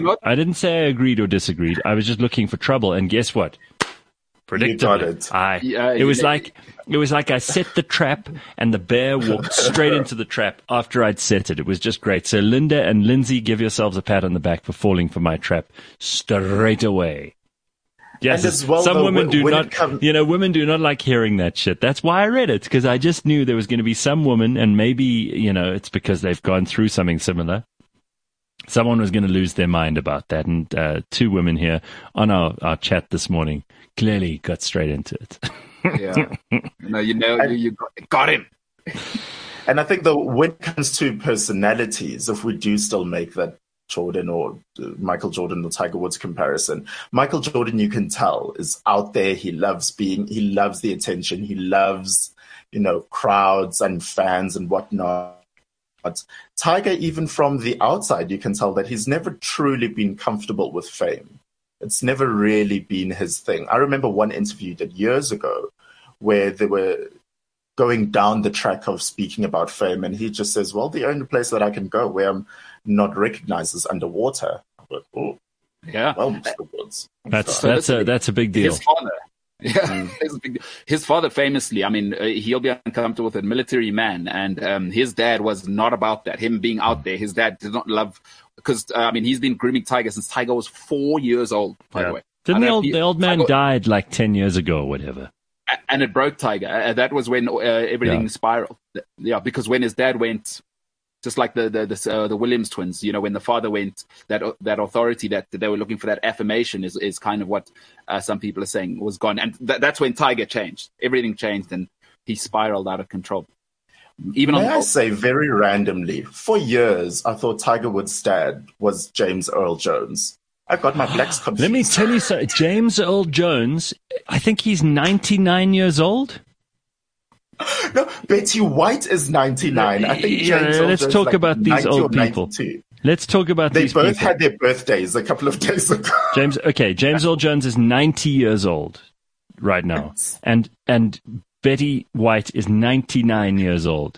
S2: I agreed or disagreed. I was just looking for trouble. And guess what? Predictably, it was like I set the trap and the bear walked straight into the trap after I'd set it. It was just great. So Linda and Lindsay, give yourselves a pat on the back for falling for my trap straight away. Yes,
S3: as well,
S2: some women do not,
S3: women
S2: do not like hearing that shit. That's why I read it, because I just knew there was going to be some woman, and maybe, it's because they've gone through something similar. Someone was going to lose their mind about that. And 2 women here on our chat this morning clearly got straight into it.
S4: Yeah. You got him.
S3: And I think that when it comes to personalities, if we do still make that Jordan or Michael Jordan or Tiger Woods comparison, Michael Jordan, you can tell, is out there. He loves the attention. He loves, crowds and fans and whatnot. Tiger, even from the outside, you can tell that he's never truly been comfortable with fame. It's never really been his thing. I remember one interview he did years ago where they were going down the track of speaking about fame, and he just says, well, the only place that I can go where I'm not recognized is underwater. But,
S4: yeah.
S3: Well, Mr. Woods.
S2: That's a big deal.
S4: His father. Yeah, his father famously, he'll be uncomfortable with a military man, and his dad was not about that. Him being out there, his dad did not love, because he's been grooming Tiger since Tiger was 4 years old. By the way,
S2: didn't the old man died like 10 years ago or whatever?
S4: And it broke Tiger. That was when everything spiraled. Yeah, because when his dad went, just like the Williams twins, when the father went, that authority that they were looking for, that affirmation is kind of what some people are saying was gone. And that's when Tiger changed. Everything changed and he spiraled out of control.
S3: I say very randomly, for years, I thought Tiger Woods' dad was James Earl Jones. I got my blacks confused.
S2: Let me tell you something. James Earl Jones, I think he's 99 years old.
S3: No, Betty White is 99. I think James Earl
S2: let's
S3: Jones
S2: talk
S3: like
S2: about these old people.
S3: 92.
S2: Let's talk about these people.
S3: They both had their birthdays a couple of days ago.
S2: James Earl Jones is 90 years old right now. And Betty White is 99 years old.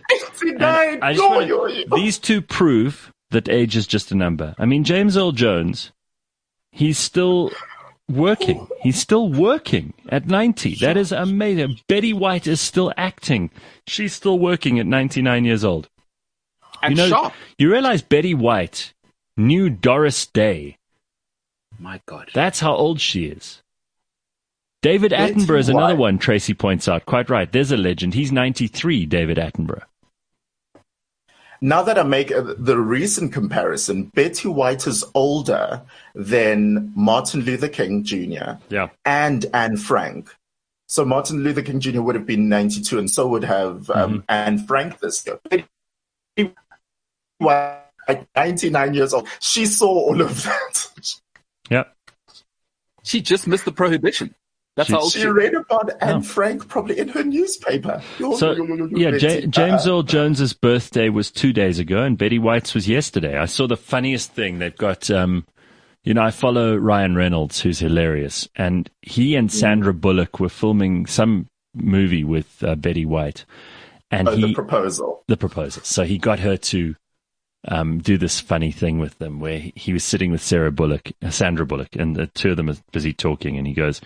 S3: 89!
S2: These two prove that age is just a number. James Earl Jones, he's still working. He's still working at 90. That is amazing. Betty White is still acting. She's still working at 99 years old.
S4: And
S2: you realize Betty White knew Doris Day.
S4: My God.
S2: That's how old she is. David Attenborough is another one, Tracy points out. Quite right. There's a legend. He's 93, David Attenborough.
S3: Now that I make the recent comparison, Betty White is older than Martin Luther King Jr. And Anne Frank. So Martin Luther King Jr. would have been 92, and so would have Anne Frank this year. Betty White, 99 years old. She saw all of that.
S2: Yeah.
S4: She just missed the prohibition. That's how old
S3: she read about Anne Frank probably in her newspaper.
S2: James Earl Jones's birthday was 2 days ago, and Betty White's was yesterday. I saw the funniest thing. They've got, I follow Ryan Reynolds, who's hilarious, and he and Sandra Bullock were filming some movie with Betty White. And
S3: The Proposal.
S2: The Proposal. So he got her to do this funny thing with them, where he was sitting with Sandra Bullock, and the two of them are busy talking, and he goes,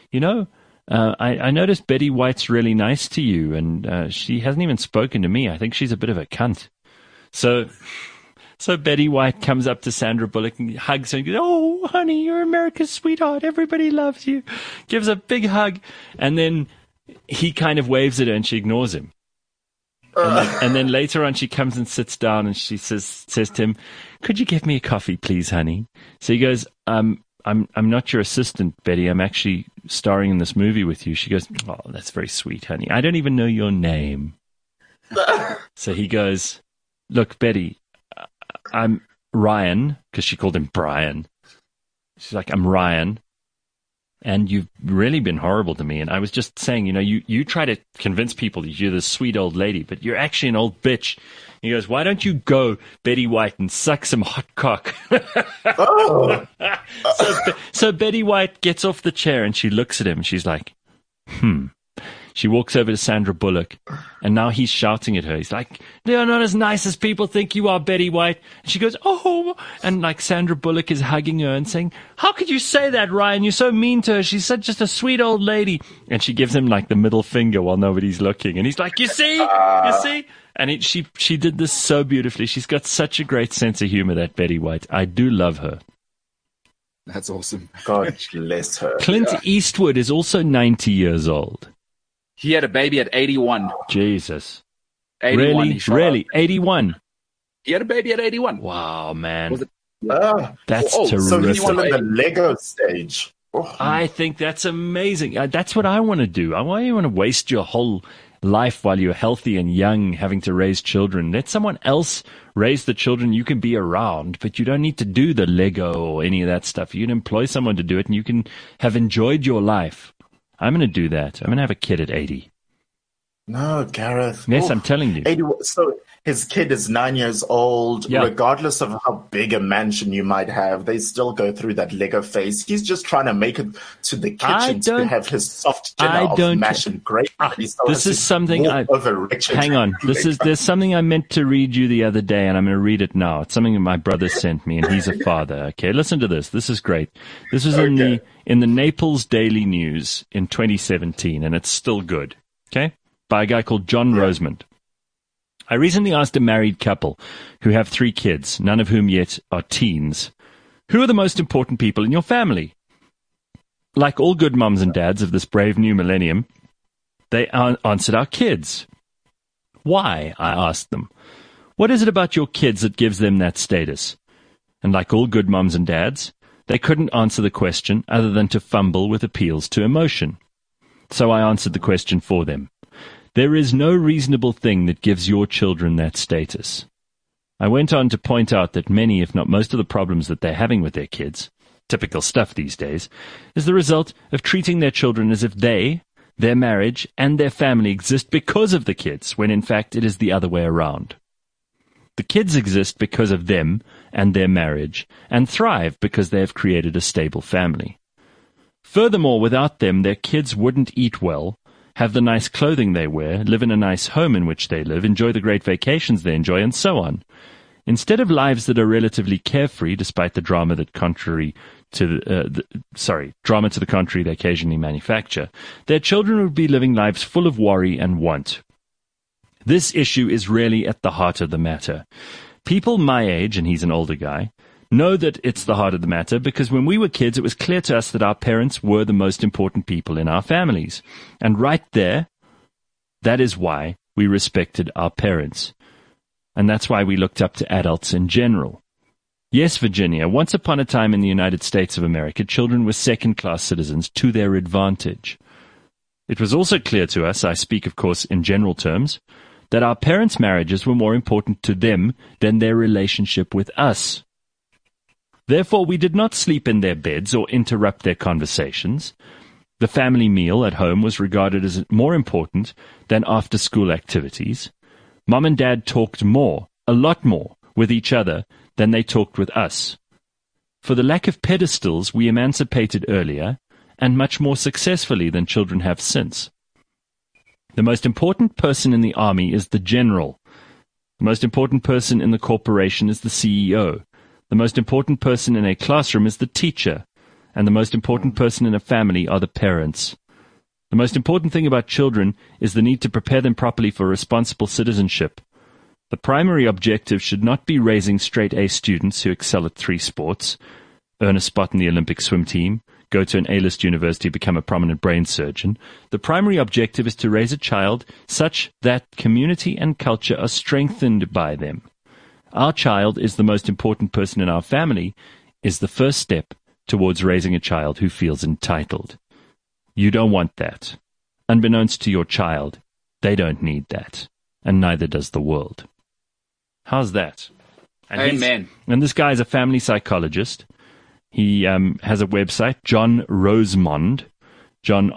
S2: I noticed Betty White's really nice to you, and she hasn't even spoken to me. I think she's a bit of a cunt. So Betty White comes up to Sandra Bullock and hugs her and goes, oh, honey, you're America's sweetheart. Everybody loves you. Gives a big hug. And then he kind of waves at her and she ignores him. And then later on, she comes and sits down and she says to him, could you give me a coffee, please, honey? So he goes, I'm not your assistant, Betty. I'm actually starring in this movie with you. She goes, oh, that's very sweet, honey. I don't even know your name. So he goes, look, Betty, I'm Ryan, because she called him Brian. She's like, I'm Ryan, and you've really been horrible to me. And I was just saying, you try to convince people that you're this sweet old lady, but you're actually an old bitch. He goes, why don't you go, Betty White, and suck some hot cock?
S3: Oh.
S2: So Betty White gets off the chair and she looks at him and she's like, She walks over to Sandra Bullock, and now he's shouting at her. He's like, you're not as nice as people think you are, Betty White. And she goes, oh, and like Sandra Bullock is hugging her and saying, how could you say that, Ryan? You're so mean to her. She's just a sweet old lady. And she gives him like the middle finger while nobody's looking. And he's like, you see? And she did this so beautifully. She's got such a great sense of humor, that Betty White. I do love her.
S4: That's awesome.
S3: God bless her.
S2: Clint Eastwood is also 90 years old.
S4: He had a baby at 81.
S2: Jesus.
S4: 81,
S2: Really? 81?
S4: He had a baby at 81.
S2: Wow, man.
S3: That's
S2: terrific.
S3: So he's still in the Lego stage.
S2: I think that's amazing. That's what I want to do. I want you to waste your whole life while you're healthy and young, having to raise children. Let someone else raise the children you can be around, but you don't need to do the Lego or any of that stuff. You can employ someone to do it, and you can have enjoyed your life. I'm going to do that. I'm going to have a kid at 80.
S3: No, Gareth.
S2: Yes, I'm telling you.
S3: 80, so his kid is 9 years old.
S2: Yeah.
S3: Regardless of how big a mansion you might have, they still go through that Lego phase. He's just trying to make it to the kitchen to have his soft dinner of mash and gravy.
S2: This is something hang on. There's something I meant to read you the other day, and I'm going to read it now. It's something that my brother sent me, and he's a father. Okay, listen to this. This is great. This was in the Naples Daily News in 2017, and it's still good. Okay, by a guy called John Rosemond. I recently asked a married couple who have 3 kids, none of whom yet are teens, who are the most important people in your family? Like all good mums and dads of this brave new millennium, they answered our kids. Why? I asked them. What is it about your kids that gives them that status? And like all good mums and dads, they couldn't answer the question other than to fumble with appeals to emotion. So I answered the question for them. There is no reasonable thing that gives your children that status. I went on to point out that many, if not most of the problems that they're having with their kids, typical stuff these days, is the result of treating their children as if they, their marriage, and their family exist because of the kids, when in fact it is the other way around. The kids exist because of them and their marriage, and thrive because they have created a stable family. Furthermore, without them, their kids wouldn't eat well, have the nice clothing they wear, live in a nice home in which they live, enjoy the great vacations they enjoy, and so on. Instead of lives that are relatively carefree, despite the drama to the contrary they occasionally manufacture, their children would be living lives full of worry and want. This issue is really at the heart of the matter. People my age, and he's an older guy, know that it's the heart of the matter because when we were kids, it was clear to us that our parents were the most important people in our families. And right there, that is why we respected our parents. And that's why we looked up to adults in general. Yes, Virginia, once upon a time in the United States of America, children were second-class citizens to their advantage. It was also clear to us, I speak of course in general terms, that our parents' marriages were more important to them than their relationship with us. Therefore, we did not sleep in their beds or interrupt their conversations. The family meal at home was regarded as more important than after-school activities. Mom and Dad talked more, a lot more, with each other than they talked with us. For the lack of pedestals, we emancipated earlier and much more successfully than children have since. The most important person in the army is the general. The most important person in the corporation is the CEO. The most important person in a classroom is the teacher, and the most important person in a family are the parents. The most important thing about children is the need to prepare them properly for responsible citizenship. The primary objective should not be raising straight-A students who excel at 3 sports, earn a spot in the Olympic swim team, go to an A-list university, become a prominent brain surgeon. The primary objective is to raise a child such that community and culture are strengthened by them. Our child is the most important person in our family is the first step towards raising a child who feels entitled. You don't want that. Unbeknownst to your child, they don't need that, and neither does the world. How's that? And
S4: Amen.
S2: And this guy is a family psychologist. He has a website, John Rosemond, John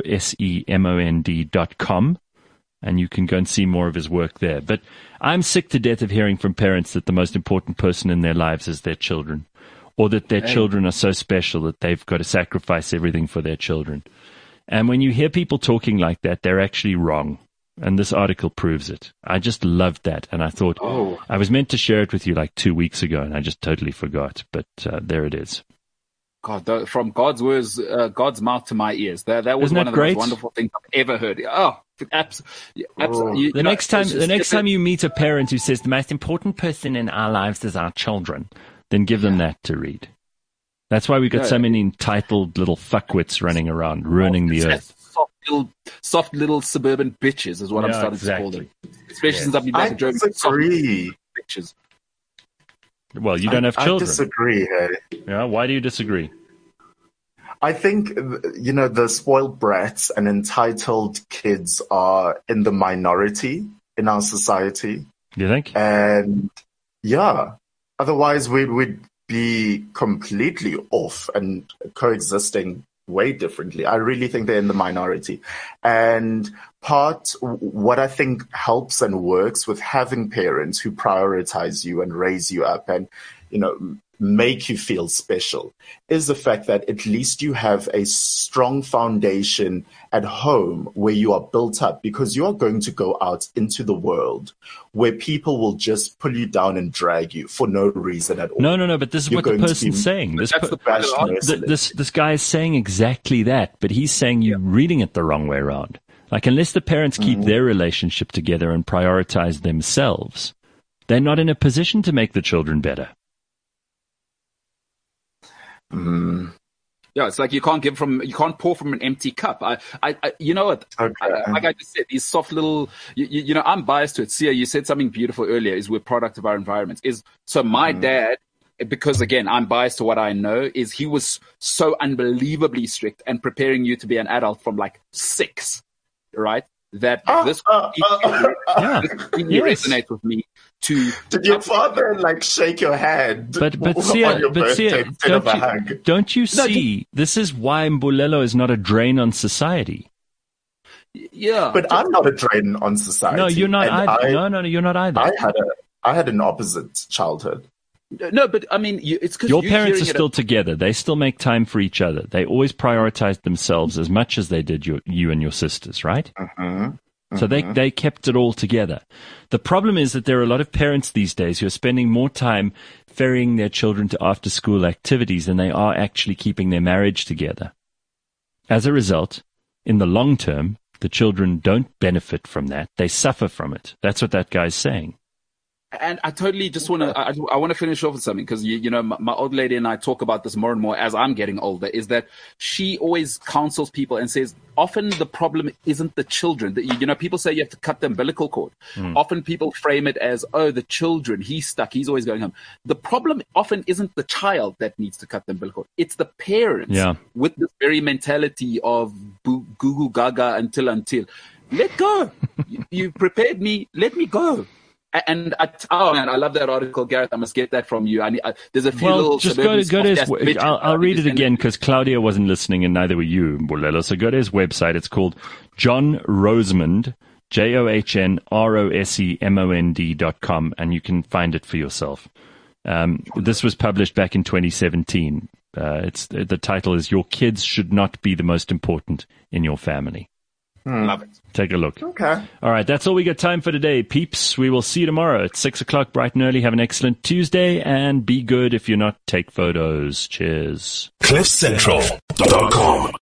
S2: ROSEMOND.com. And you can go and see more of his work there. But I'm sick to death of hearing from parents that the most important person in their lives is their children, or that their children are so special that they've got to sacrifice everything for their children. And when you hear people talking like that, they're actually wrong. And this article proves it. I just loved that. And I thought, I was meant to share it with you like 2 weeks ago, and I just totally forgot. But there it is.
S4: God, from God's words, God's mouth to my ears. That was
S2: Isn't
S4: one
S2: that
S4: of the
S2: great?
S4: most wonderful things I've ever heard. Oh, absolutely.
S2: The next time you meet a parent who says the most important person in our lives is our children, then give them that to read. That's why we've got so many entitled little fuckwits running around, ruining the earth.
S4: Soft little suburban bitches is what I'm starting to call them. Especially since I've been back in Germany.
S3: Disagree.
S4: Bitches.
S2: Well, you don't have children.
S3: I disagree, hey.
S2: Yeah, why do you disagree?
S3: I think, the spoiled brats and entitled kids are in the minority in our society.
S2: You think?
S3: And yeah, otherwise we would be completely off and coexisting way differently. I really think they're in the minority. And what I think helps and works with having parents who prioritize you and raise you up and, make you feel special is the fact that at least you have a strong foundation at home where you are built up, because you are going to go out into the world where people will just pull you down and drag you for no reason at all.
S2: No, but this is what the person's saying. This guy is saying exactly that, but he's saying you're reading it the wrong way around. Like, unless the parents keep their relationship together and prioritize themselves, they're not in a position to make the children better.
S4: Yeah, it's like you can't pour from an empty cup. You know what? Okay. Like I just said, these soft little, I'm biased to it. Sia, you said something beautiful earlier, is we're product of our environments. So my dad, because again, I'm biased to what I know, is he was so unbelievably strict and preparing you to be an adult from like 6, right? That this resonates with me.
S3: Did your father shake your hand? But Sia,
S2: don't you see? This is why Mbulelo is not a drain on society.
S4: Yeah,
S3: but I'm not a drain on society.
S2: No, you're not either. No, you're not either.
S3: I had an opposite childhood.
S4: No, but I mean, it's because
S2: your parents are still together. They still make time for each other. They always prioritized themselves as much as they did you and your sisters, right? So they kept it all together. The problem is that there are a lot of parents these days who are spending more time ferrying their children to after-school activities than they are actually keeping their marriage together. As a result, in the long term, the children don't benefit from that. They suffer from it. That's what that guy's saying.
S4: And I totally just want to, I want to finish off with something, because, my old lady and I talk about this more and more as I'm getting older, is that she always counsels people and says, often the problem isn't the children. People say you have to cut the umbilical cord. Often people frame it as, the children, he's stuck, he's always going home. The problem often isn't the child that needs to cut the umbilical cord. It's the parents with this very mentality of goo goo gaga until. Let go. You prepared me. Let me go. And I love that article, Gareth. I must get that from you. There's a few little.
S2: Just go to his. I'll read it again because Claudia wasn't listening, and neither were you, Mbulelo. So go to his website. It's called John Rosemond, JohnRosemond.com, and you can find it for yourself. This was published back in 2017. The title is "Your Kids Should Not Be the Most Important in Your Family."
S4: Love it.
S2: Take a look.
S3: Okay.
S2: All right. That's all we got time for today, peeps. We will see you tomorrow at 6:00 bright and early. Have an excellent Tuesday, and be good. If you're not, take photos. Cheers.
S1: CliffCentral.com